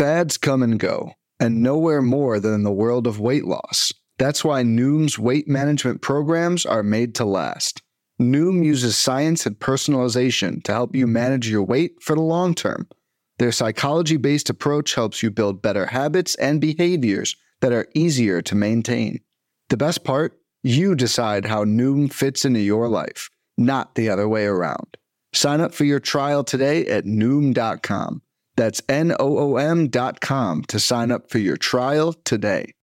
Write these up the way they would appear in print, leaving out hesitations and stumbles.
Fads come and go, and nowhere more than in the world of weight loss. That's why Noom's weight management programs are made to last. Noom uses science and personalization to help you manage your weight for the long term. Their psychology-based approach helps you build better habits and behaviors that are easier to maintain. The best part? You decide how Noom fits into your life, not the other way around. Sign up for your trial today at Noom.com. That's Noom.com to sign up for your trial today.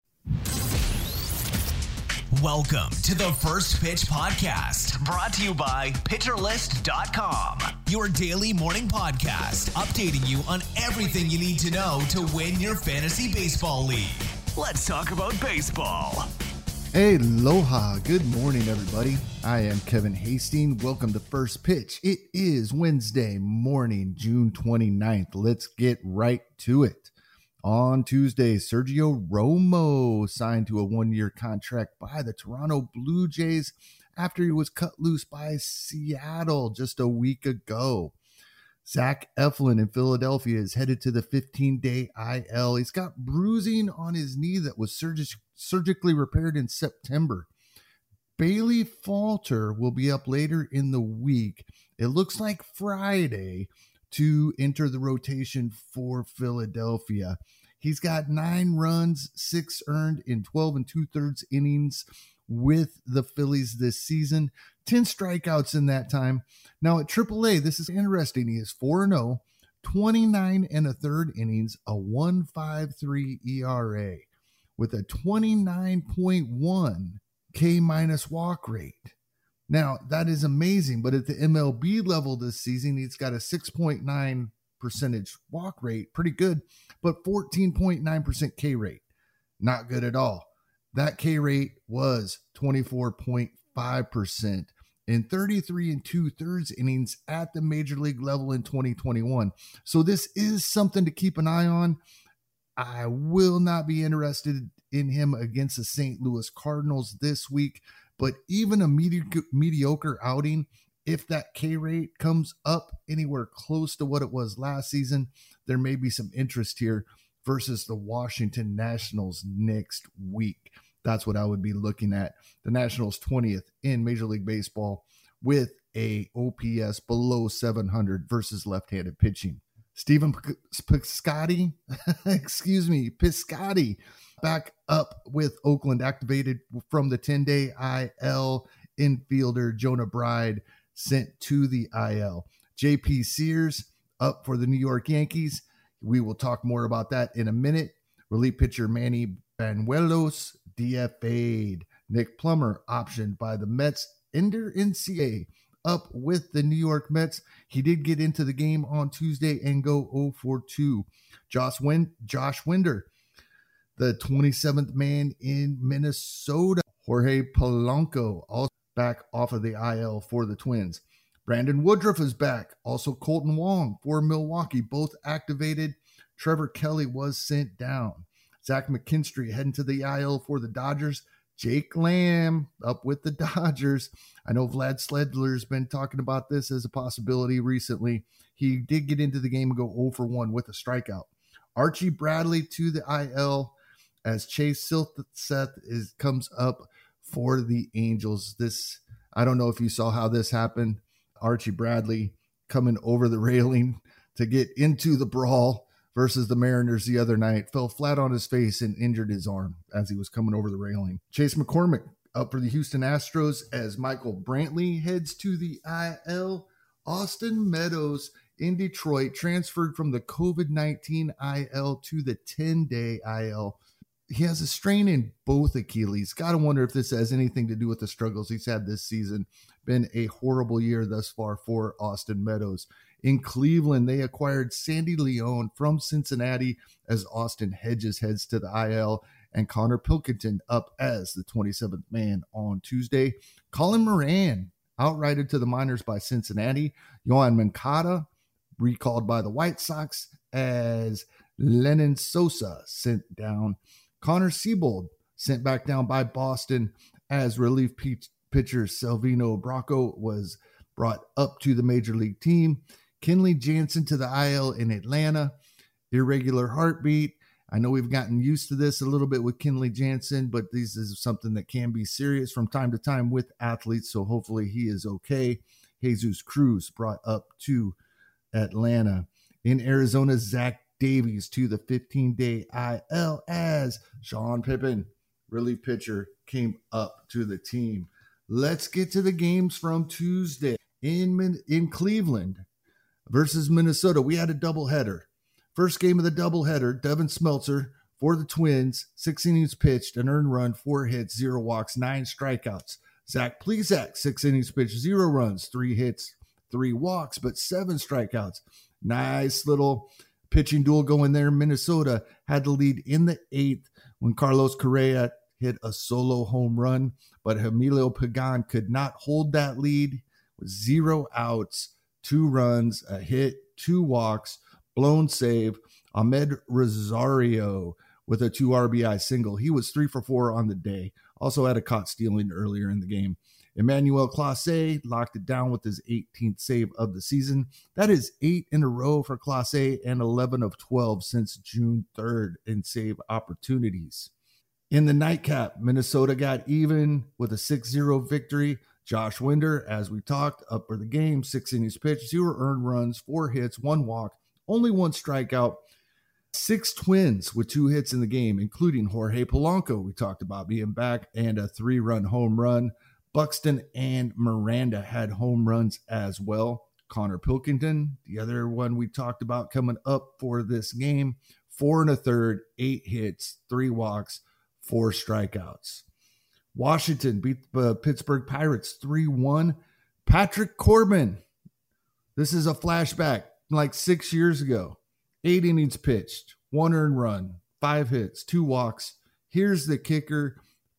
Welcome to the First Pitch Podcast, brought to you by PitcherList.com, your daily morning podcast, updating you on everything you need to know to win your fantasy baseball league. Let's talk about baseball. Aloha. Good morning, everybody. I am Kevin Hastings. Welcome to First Pitch. It is Wednesday morning, June 29th. Let's get right to it. On Tuesday, Sergio Romo signed to a one-year contract by the Toronto Blue Jays after he was cut loose by Seattle just a week ago. Zach Eflin in Philadelphia is headed to the 15-day IL. He's got bruising on his knee that was surgically repaired in September. Bailey Falter will be up later in the week. It looks like Friday to enter the rotation for Philadelphia. He's got 9 runs, 6 earned in 12 2/3 innings with the Phillies this season. 10 strikeouts in that time. Now at AAA, this is interesting. He is 4-0, 29 1/3 innings, a 1.53 ERA with a 29.1 K- walk rate. Now, that is amazing, but at the MLB level this season, he's got a 6.9 percentage walk rate, pretty good, but 14.9% K rate, not good at all. That K rate was 24.5% in 33 2/3 innings at the major league level in 2021. So this is something to keep an eye on. I will not be interested in him against the St. Louis Cardinals this week, but even a mediocre outing, if that K rate comes up anywhere close to what it was last season, there may be some interest here versus the Washington Nationals next week. That's what I would be looking at. The Nationals 20th in Major League Baseball with a OPS below 700 versus left-handed pitching. Stephen Piscotty, Piscotty, back up with Oakland, activated from the 10-day IL. Infielder Jonah Bride sent to the IL. JP Sears up for the New York Yankees. We will talk more about that in a minute. Relief pitcher Manny Banuelos DFA'd. Nick Plummer optioned by the Mets. Ender NCA up with the New York Mets. He did get into the game on Tuesday and go 0-for-2. Josh Winder, the 27th man in Minnesota. Jorge Polanco also back off of the IL for the Twins. Brandon Woodruff is back. Also Colton Wong for Milwaukee, both activated. Trevor Kelly was sent down. Zach McKinstry heading to the IL for the Dodgers. Jake Lamb up with the Dodgers. I know Vlad Sledler's been talking about this as a possibility recently. He did get into the game and go 0-for-1 with a strikeout. Archie Bradley to the IL as Chase Silseth comes up for the Angels. I don't know if you saw how this happened. Archie Bradley coming over the railing to get into the brawl versus the Mariners the other night, fell flat on his face and injured his arm as he was coming over the railing. Chase McCormick up for the Houston Astros as Michael Brantley heads to the IL. Austin Meadows in Detroit transferred from the COVID-19 IL to the 10-day IL. He has a strain in both Achilles. Got to wonder if this has anything to do with the struggles he's had this season. Been a horrible year thus far for Austin Meadows. In Cleveland, they acquired Sandy Leone from Cincinnati as Austin Hedges heads to the IL, and Connor Pilkington up as the 27th man on Tuesday. Colin Moran outrighted to the minors by Cincinnati. Yohan Moncada recalled by the White Sox as Lennon Sosa sent down. Connor Siebold sent back down by Boston as relief pitcher Salvino Bracco was brought up to the major league team. Kenley Jansen to the IL in Atlanta. irregular heartbeat. I know we've gotten used to this a little bit with Kenley Jansen, but this is something that can be serious from time to time with athletes, so hopefully he is okay. Jesus Cruz brought up to Atlanta. In Arizona, Zach Davies to the 15-day IL as Sean Pippen, relief pitcher, came up to the team. Let's get to the games from Tuesday. In Cleveland versus Minnesota, we had a doubleheader. First game of the doubleheader, Devin Smeltzer for the Twins, 6 innings pitched, an earned run, 4 hits, 0 walks, 9 strikeouts. Zach Plesac, 6 innings pitched, 0 runs, 3 hits, 3 walks, but 7 strikeouts. Nice little pitching duel going there. Minnesota had the lead in the 8th when Carlos Correa hit a solo home run, but Emilio Pagan could not hold that lead with 0 outs, 2 runs, a hit, 2 walks, blown save. Ahmed Rosario with a 2 RBI single. He was 3 for 4 on the day. Also had a caught stealing earlier in the game. Emmanuel Clase locked it down with his 18th save of the season. That is 8 in a row for Clase and 11 of 12 since June 3rd in save opportunities. In the nightcap, Minnesota got even with a 6-0 victory. Josh Winder, as we talked, up for the game, 6 innings pitched, 0 earned runs, 4 hits, 1 walk, only 1 strikeout. 6 Twins with 2 hits in the game, including Jorge Polanco, we talked about being back, and a 3-run home run. Buxton and Miranda had home runs as well. Connor Pilkington, the other one we talked about coming up for this game, 4 1/3, 8 hits, 3 walks, 4 strikeouts. Washington beat the Pittsburgh Pirates 3-1. Patrick Corbin, this is a flashback like 6 years ago. 8 innings pitched, 1 earned run, 5 hits, 2 walks. Here's the kicker,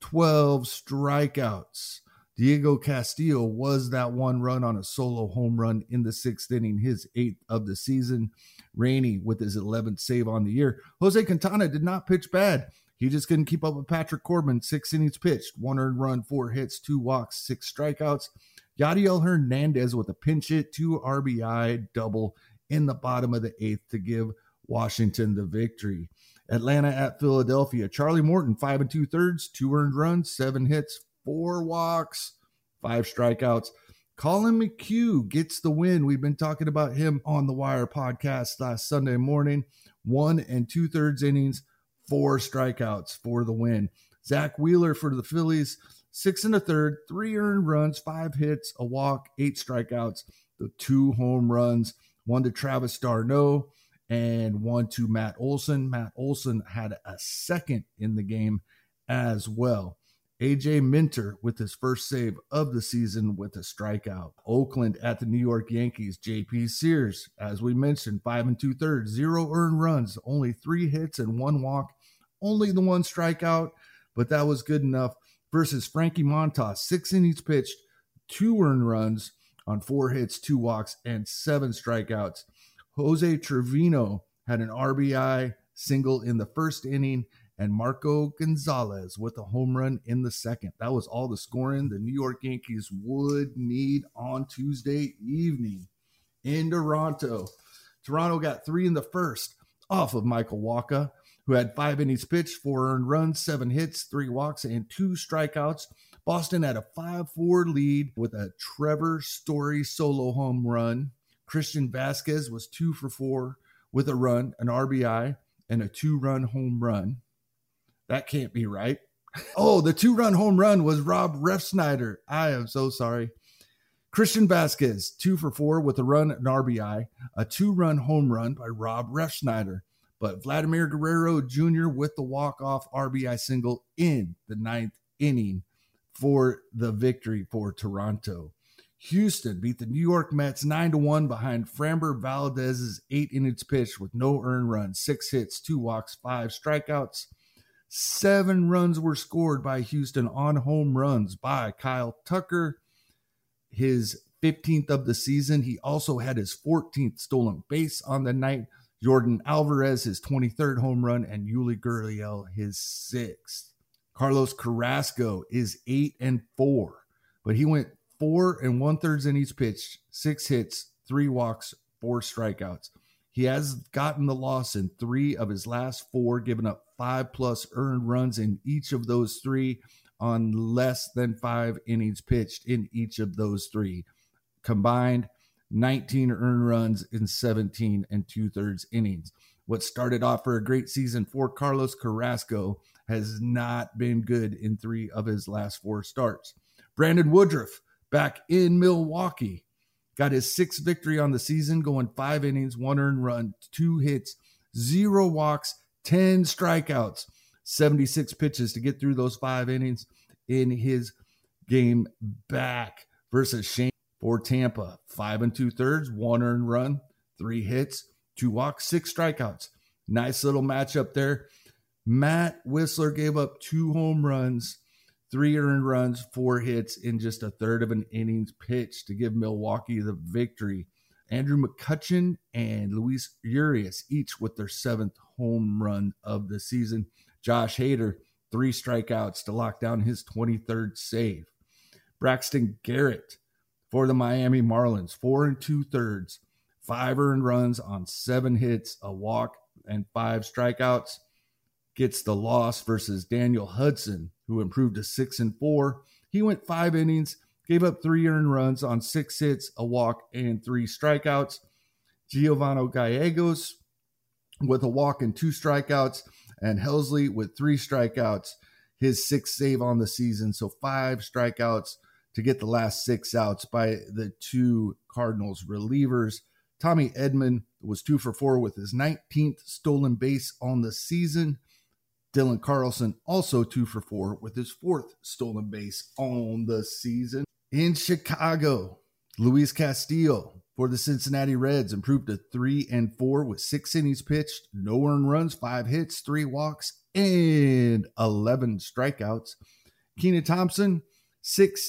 12 strikeouts. Diego Castillo was that 1 run on a solo home run in the 6th inning, his 8th of the season. Rainey with his 11th save on the year. Jose Quintana did not pitch bad. He just couldn't keep up with Patrick Corbin. 6 innings pitched, 1 earned run, 4 hits, 2 walks, 6 strikeouts. Yadiel Hernandez with a pinch hit, 2 RBI double in the bottom of the 8th to give Washington the victory. Atlanta at Philadelphia. Charlie Morton, 5 2/3, 2 earned runs, 7 hits, 4 walks, 5 strikeouts. Colin McHugh gets the win. We've been talking about him on the Wire podcast last Sunday morning. 1 2/3 innings, 4 strikeouts for the win. Zach Wheeler for the Phillies, 6 1/3, 3 earned runs, 5 hits, a walk, 8 strikeouts, the 2 home runs, 1 to Travis d'Arnaud and 1 to Matt Olson. Matt Olson had a second in the game as well. AJ Minter with his first save of the season with a strikeout. Oakland at the New York Yankees. JP Sears, as we mentioned, 5 2/3, 0 earned runs, only 3 hits and 1 walk, only the 1 strikeout, but that was good enough. Versus Frankie Montas, 6 innings pitched, 2 earned runs on 4 hits, 2 walks, and 7 strikeouts. Jose Trevino had an RBI single in the 1st inning, and Marco Gonzalez with a home run in the 2nd. That was all the scoring the New York Yankees would need on Tuesday evening. In Toronto, Toronto got 3 in the 1st off of Michael Wacha, who had 5 innings pitched, 4 earned runs, 7 hits, 3 walks, and 2 strikeouts. Boston had a 5-4 lead with a Trevor Story solo home run. Christian Vasquez was 2 for 4 with a run, an RBI, and a 2-run home run. That can't be right. Oh, the 2-run home run was Rob Refsnyder. I am so sorry. Christian Vasquez, 2 for 4 with a run, an RBI, a 2-run home run by Rob Refsnyder. But Vladimir Guerrero Jr. with the walk-off RBI single in the 9th inning for the victory for Toronto. Houston beat the New York Mets 9-1 behind Framber Valdez's 8 innings pitched with no earned runs, 6 hits, 2 walks, 5 strikeouts. 7 runs were scored by Houston on home runs by Kyle Tucker, his 15th of the season. He also had his 14th stolen base on the night. Jordan Alvarez, his 23rd home run, and Yuli Gurriel, his 6th. Carlos Carrasco is 8-4, but he went 4 1/3 innings pitched, 6 hits, 3 walks, 4 strikeouts. He has gotten the loss in 3 of his last 4, giving up 5+ earned runs in each of those 3 on less than 5 innings pitched in each of those 3. Combined, 19 earned runs in 17 2/3 innings. What started off for a great season for Carlos Carrasco has not been good in 3 of his last 4 starts. Brandon Woodruff, back in Milwaukee, got his 6th victory on the season, going 5 innings, 1 earned run, 2 hits, 0 walks, 10 strikeouts, 76 pitches to get through those 5 innings in his game back versus Shane for Tampa. 5 2/3, 1 earned run, 3 hits, 2 walks, 6 strikeouts. Nice little matchup there. Matt Whistler gave up 2 home runs, 3 earned runs, 4 hits in just a third of an innings pitched to give Milwaukee the victory. Andrew McCutchen and Luis Urias, each with their 7th home run of the season. Josh Hader, 3 strikeouts to lock down his 23rd save. Braxton Garrett for the Miami Marlins, 4 2/3, 5 earned runs on 7 hits, a walk, and 5 strikeouts. Gets the loss versus Daniel Hudson, who improved to 6-4. He went 5 innings, gave up 3 earned runs on 6 hits, a walk, and 3 strikeouts. Giovanni Gallegos with a walk and 2 strikeouts, and Helsley with 3 strikeouts, his 6th save on the season. So 5 strikeouts to get the last 6 outs by the 2 Cardinals relievers. Tommy Edman was 2 for 4 with his 19th stolen base on the season. Dylan Carlson also 2 for 4 with his 4th stolen base on the season. In Chicago, Luis Castillo for the Cincinnati Reds improved to 3-4 with 6 innings pitched, no earned runs, 5 hits, 3 walks, and 11 strikeouts. Keenan Thompson, 6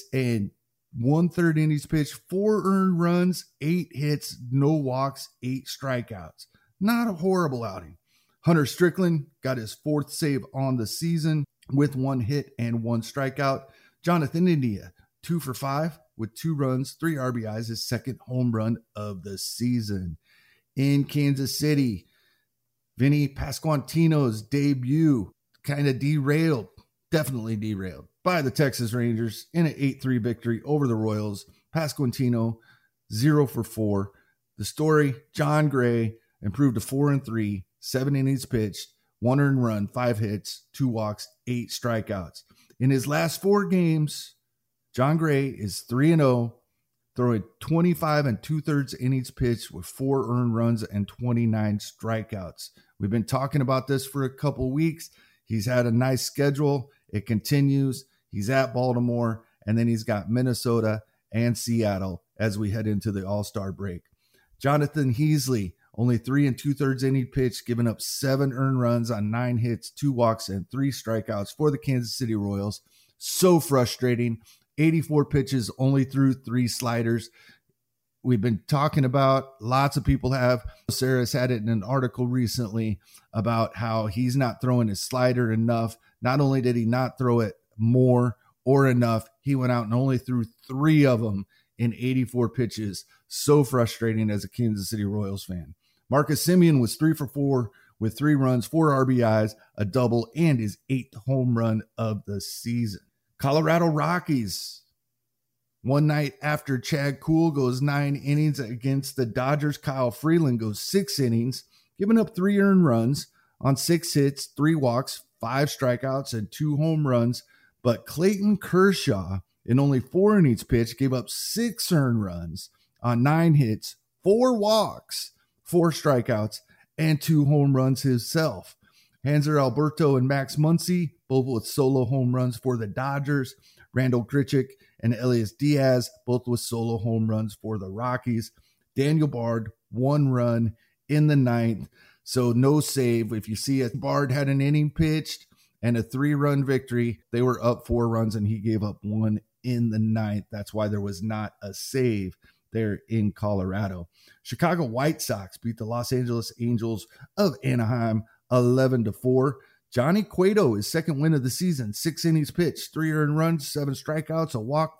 1/3 innings pitched, 4 earned runs, 8 hits, no walks, 8 strikeouts. Not a horrible outing. Hunter Strickland got his 4th save on the season with 1 hit and 1 strikeout. Jonathan India, 2 for 5 with 2 runs, 3 RBIs, his 2nd home run of the season. In Kansas City, Vinny Pasquantino's debut kind of definitely derailed by the Texas Rangers in an 8-3 victory over the Royals. Pasquantino, 0 for 4. The story, John Gray improved to 4-3, 7 innings pitched, 1 earned run, 5 hits, 2 walks, 8 strikeouts. In his last 4 games, John Gray is 3-0, throwing 25 2/3 innings pitched with 4 earned runs and 29 strikeouts. We've been talking about this for a couple weeks. He's had a nice schedule. It continues. He's at Baltimore, and then he's got Minnesota and Seattle as we head into the All-Star break. Jonathan Heasley, only 3 2/3 inning pitch, giving up 7 earned runs on 9 hits, 2 walks, and 3 strikeouts for the Kansas City Royals. So frustrating. 84 pitches, only threw 3 sliders. We've been talking about, lots of people have. Sarah's had it in an article recently about how he's not throwing his slider enough. Not only did he not throw it more or enough, he went out and only threw 3 of them in 84 pitches. So frustrating as a Kansas City Royals fan. Marcus Semien was 3 for 4 with 3 runs, 4 RBIs, a double, and his 8th home run of the season. Colorado Rockies, one night after Chad Kuhl goes 9 innings against the Dodgers, Kyle Freeland goes 6 innings, giving up 3 earned runs on 6 hits, 3 walks, 5 strikeouts, and 2 home runs. But Clayton Kershaw, in only 4 innings pitched, gave up 6 earned runs on 9 hits, 4 walks, 4 strikeouts, and 2 home runs himself. Hanser Alberto and Max Muncy, both with solo home runs for the Dodgers. Randall Grichuk and Elias Diaz, both with solo home runs for the Rockies. Daniel Bard, 1 run in the 9th, so no save. If you see it, Bard had an inning pitched and a 3-run victory. They were up 4 runs, and he gave up 1 in the 9th. That's why there was not a save there in Colorado. Chicago White Sox beat the Los Angeles Angels of Anaheim 11-4. Johnny Cueto, his 2nd win of the season, 6 innings pitched, 3 earned runs, 7 strikeouts, a walk,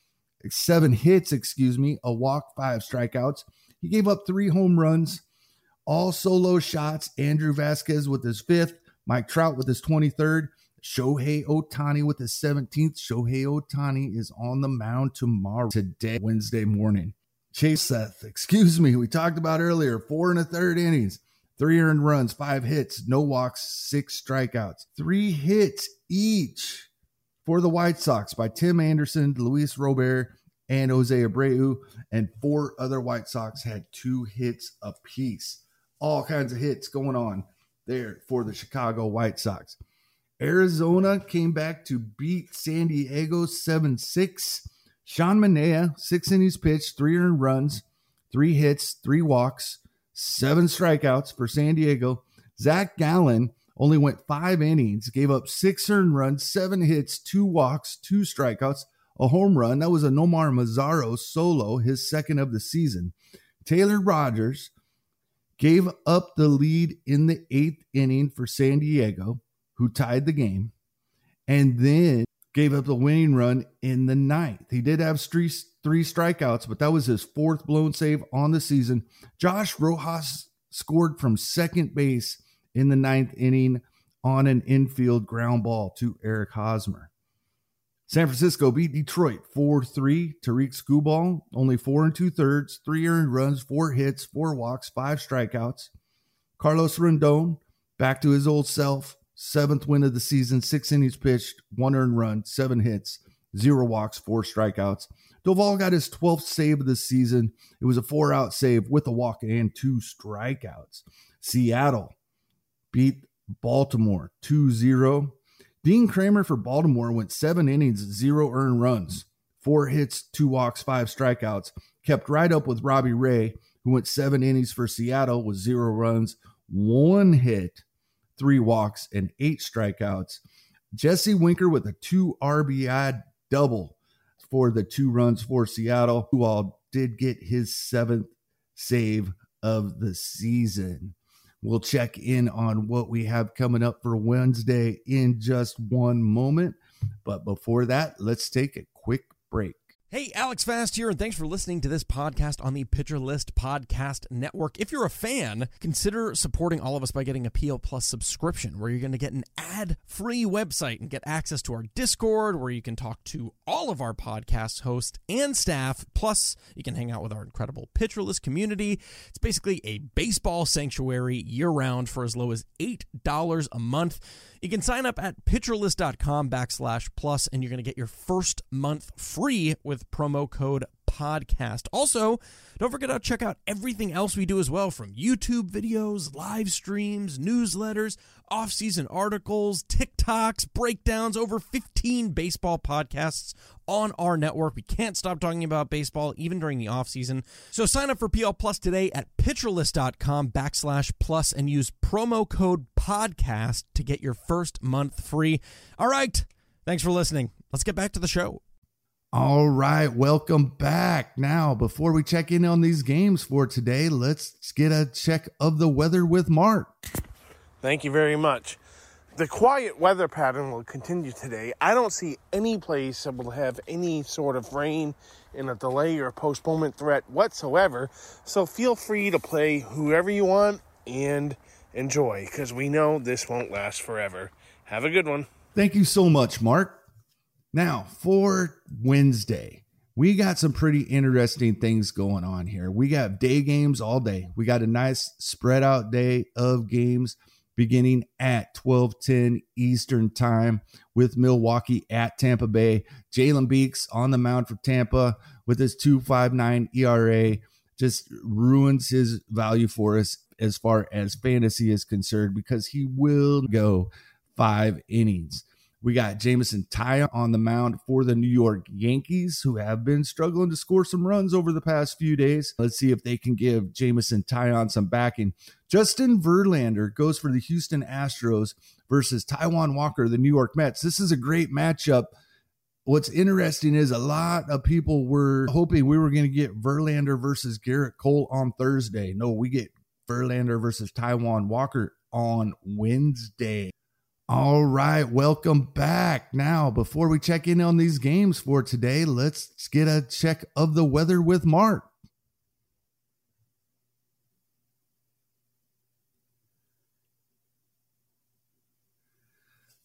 7 hits, a walk, 5 strikeouts. He gave up 3 home runs All solo shots. Andrew Vasquez with his 5th. Mike Trout with his 23rd. Shohei Ohtani with his 17th. Shohei Ohtani is on the mound today, Wednesday morning. Chase Seth, we talked about earlier, 4 1/3 innings, 3 earned runs, 5 hits, no walks, 6 strikeouts. 3 hits each for the White Sox by Tim Anderson, Luis Robert, and Jose Abreu, and 4 other White Sox had 2 hits apiece. All kinds of hits going on there for the Chicago White Sox. Arizona came back to beat San Diego 7-6. Sean Manaea, 6 innings pitched, 3 earned runs, 3 hits, 3 walks, 7 strikeouts for San Diego. Zach Gallen only went 5 innings, gave up 6 earned runs, 7 hits, 2 walks, 2 strikeouts, a home run. That was a Nomar Mazara solo, his 2nd of the season. Taylor Rogers gave up the lead in the 8th inning for San Diego, who tied the game, and then gave up the winning run in the 9th. He did have 3 strikeouts, but that was his 4th blown save on the season. Josh Rojas scored from second base in the 9th inning on an infield ground ball to Eric Hosmer. San Francisco beat Detroit 4-3. Tariq Skubal, only 4 2/3, 3 earned runs, 4 hits, 4 walks, 5 strikeouts. Carlos Rendon, back to his old self, 7th win of the season, 6 innings pitched, 1 earned run, 7 hits, 0 walks, 4 strikeouts. Doval got his 12th save of the season. It was a 4-out save with a walk and 2 strikeouts. Seattle beat Baltimore 2-0. Dean Kramer for Baltimore went 7 innings, 0 earned runs, 4 hits, 2 walks, 5 strikeouts. Kept right up with Robbie Ray, who went 7 innings for Seattle with 0 runs, 1 hit, 3 walks, and 8 strikeouts. Jesse Winker with a 2 RBI double for the 2 runs for Seattle, who all did get his 7th save of the season. We'll check in on what we have coming up for Wednesday in just one moment. But before that, let's take a quick break. Hey, Alex Fast here, and thanks for listening to this podcast on the Pitcher List Podcast Network. If you're a fan, consider supporting all of us by getting a PL Plus subscription, where you're going to get an ad-free website and get access to our Discord, where you can talk to all of our podcast hosts and staff. Plus, you can hang out with our incredible Pitcher List community. It's basically a baseball sanctuary year-round for as low as $8 a month. You can sign up at pitcherlist.com/plus, and you're going to get your first month free with promo code podcast. Also, don't forget to check out everything else we do as well, from YouTube videos, live streams, newsletters, off-season articles, TikToks, breakdowns, over 15 baseball podcasts on our network. We can't stop talking about baseball even during the off-season. So sign up for PL Plus today at pitcherlist.com/plus and use promo code podcast to get your first month free. All right. Thanks for listening. Let's get back to the show. All right, welcome back. Now, before we check in on these games for today, let's get a check of the weather with Mark. Thank you very much. The quiet weather pattern will continue today. I don't see any place that will have any sort of rain in a delay or postponement threat whatsoever. So feel free to play whoever you want and enjoy, because we know this won't last forever. Have a good one. Thank you so much, Mark. Now, for Wednesday, we got some pretty interesting things going on here. We got day games all day. We got a nice spread out day of games beginning at 12:10 Eastern time with Milwaukee at Tampa Bay. Jalen Beeks on the mound for Tampa with his 2.59 ERA just ruins his value for us as far as fantasy is concerned, because he will go 5 innings. We got Jameson Taillon on the mound for the New York Yankees, who have been struggling to score some runs over the past few days. Let's see if they can give Jameson Taillon some backing. Justin Verlander goes for the Houston Astros versus Taijuan Walker, the New York Mets. This is a great matchup. What's interesting is a lot of people were hoping we were going to get Verlander versus Garrett Cole on Thursday. No, we get Verlander versus Taijuan Walker on Wednesday. All right, welcome back. Now, before we check in on these games for today, let's get a check of the weather with Mark.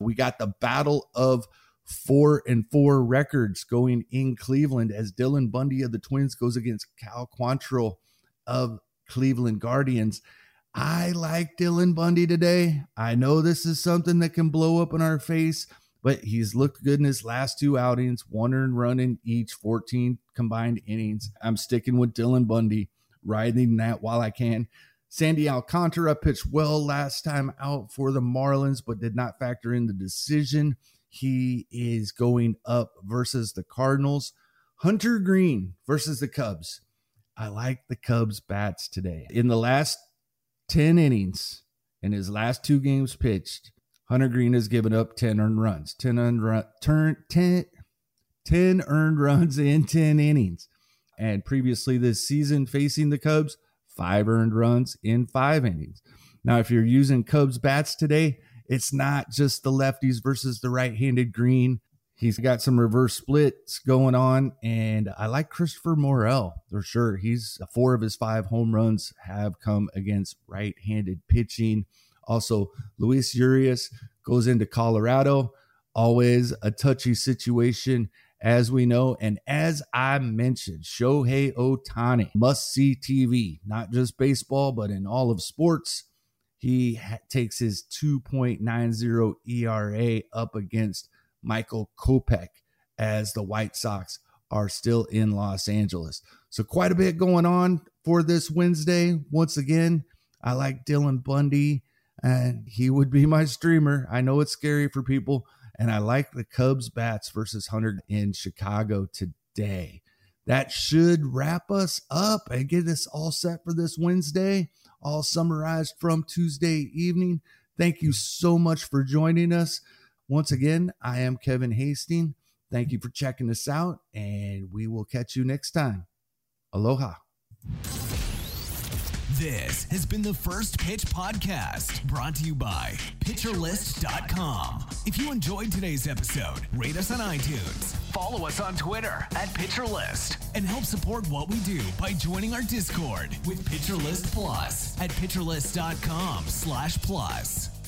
We got the battle of 4-4 records going in Cleveland as Dylan Bundy of the Twins goes against Cal Quantrill of Cleveland Guardians. I like Dylan Bundy today. I know this is something that can blow up in our face, but he's looked good in his last 2 outings, 1 earned run in each, 14 combined innings. I'm sticking with Dylan Bundy, riding that while I can. Sandy Alcantara pitched well last time out for the Marlins, but did not factor in the decision. He is going up versus the Cardinals. Hunter Green versus the Cubs. I like the Cubs bats today. In the last 10 innings, in his last 2 games pitched, Hunter Green has given up 10 earned runs. 10 earned runs in 10 innings. And previously this season facing the Cubs, 5 earned runs in 5 innings. Now, if you're using Cubs bats today, it's not just the lefties versus the right-handed Green. He's got some reverse splits going on, and I like Christopher Morel for sure. 4 of his 5 home runs have come against right-handed pitching. Also, Luis Urias goes into Colorado. Always a touchy situation, as we know. And as I mentioned, Shohei Ohtani, must-see TV, not just baseball, but in all of sports. He takes his 2.90 ERA up against Michael Kopech as the White Sox are still in Los Angeles. So quite a bit going on for this Wednesday. Once again, I like Dylan Bundy, and he would be my streamer. I know it's scary for people, and I like the Cubs bats versus Hunter in Chicago today. That should wrap us up and get us all set for this Wednesday, all summarized from Tuesday evening. Thank you so much for joining us. Once again, I am Kevin Hastings. Thank you for checking us out, and we will catch you next time. Aloha. This has been the First Pitch Podcast, brought to you by PitcherList.com. If you enjoyed today's episode, rate us on iTunes, follow us on Twitter @PitcherList, and help support what we do by joining our Discord with PitcherList Plus at PitcherList.com/plus.